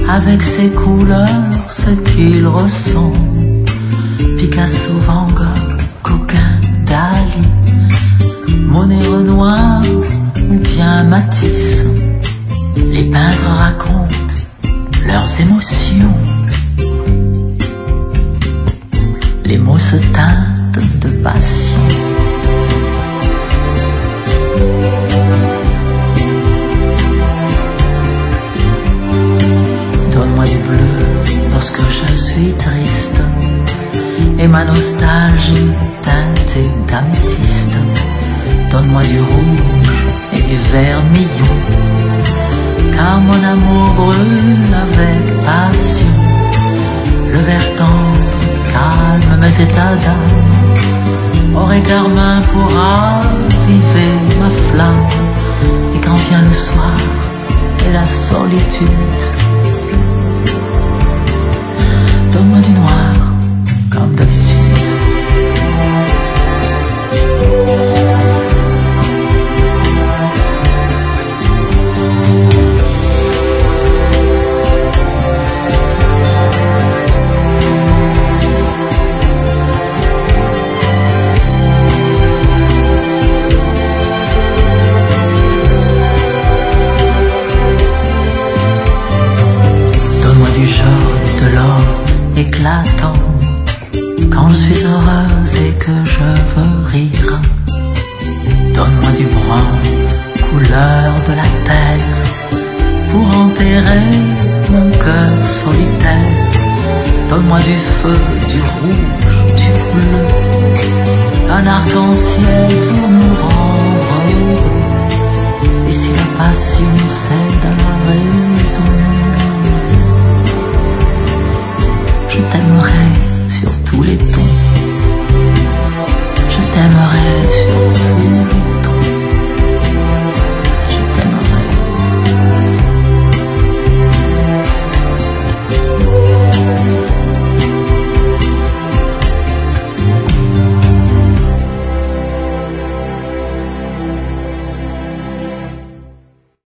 avec ses couleurs, ce qu'il ressent. Picasso, Van Gogh, Gauguin, Dali, Monet, Renoir ou bien Matisse. Les peintres racontent leurs émotions. Les mots se teintent de passion. Donne-moi du bleu lorsque je suis triste, et ma nostalgie teintée d'améthyste. Donne-moi du rouge et du vermillon, car mon amour brûle avec passion. Le vert tendre calme mes états d'âme, or et carmin pour raviver ma flamme. Et quand vient le soir et la solitude, donne-moi du noir comme d'habitude. Éclatant quand je suis heureuse et que je veux rire. Donne-moi du brun, couleur de la terre, pour enterrer mon cœur solitaire. Donne-moi du feu, du rouge, du bleu, un arc-en-ciel pour nous rendre heureux. Et si la passion c'est